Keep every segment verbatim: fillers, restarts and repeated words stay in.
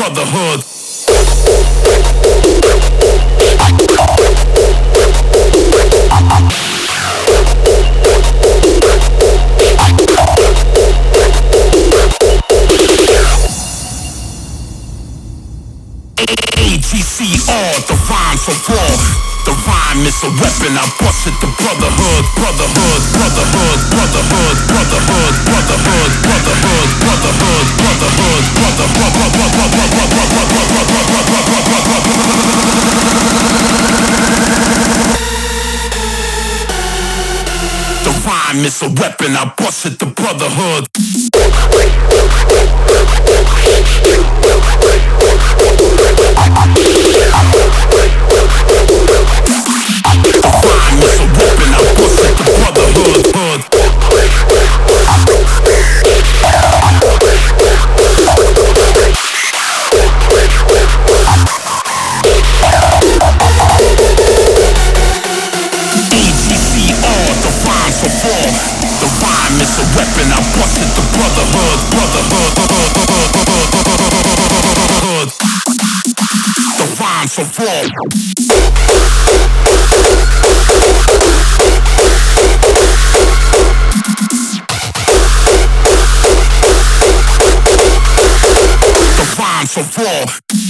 brotherhood. A T C R, the rhyme so raw. The rhyme is a weapon, I bust it, the brotherhood, brotherhood, brotherhood, brotherhood, brotherhood, brotherhood, brotherhood, brotherhood, brotherhood, brotherhood. The rhyme is a weapon, I bust it, the brotherhood. So far. The rhyme so raw.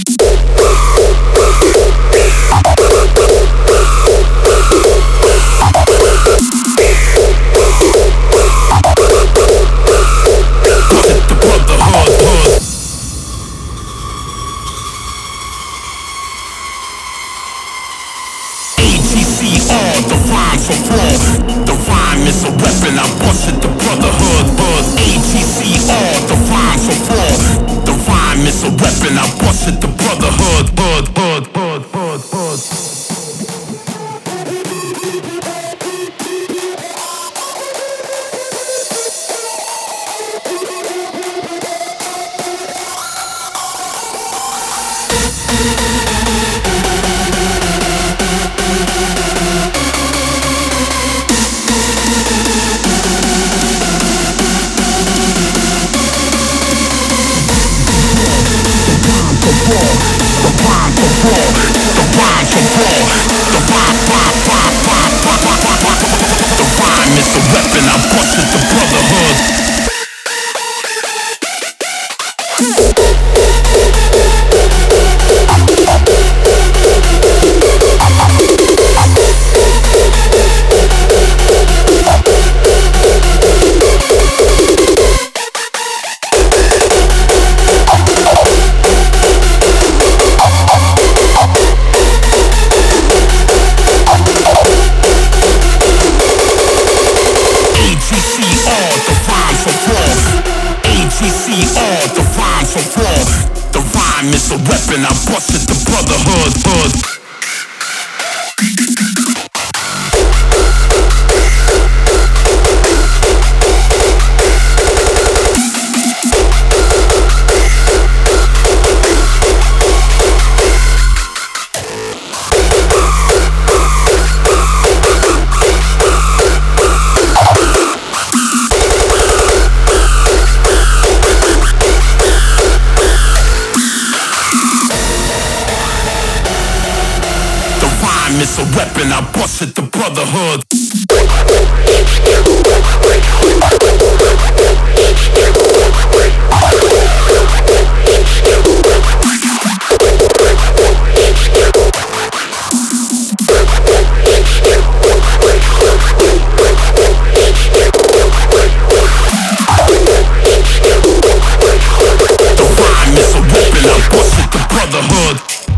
The rhyme is a weapon, I bust it, the brotherhood. A T C R, the rhyme so raw. The rhyme is a weapon, I bust it, the brotherhood. Hood, hood, hood, hood, hood. The rhyme is a weapon, I bust it, the brotherhood. Hood. It's a weapon, I bust it, the brotherhood. The rhyme is a weapon, I bust it, the brotherhood.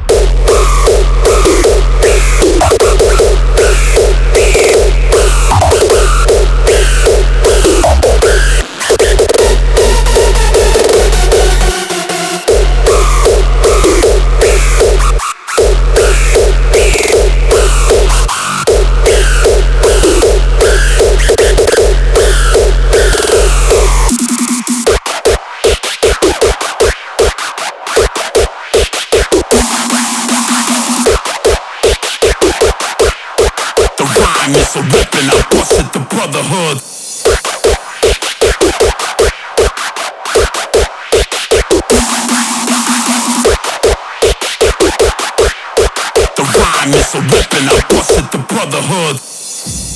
It's a weapon, I bust it, the brotherhood. is a weapon, I bust it, the brotherhood.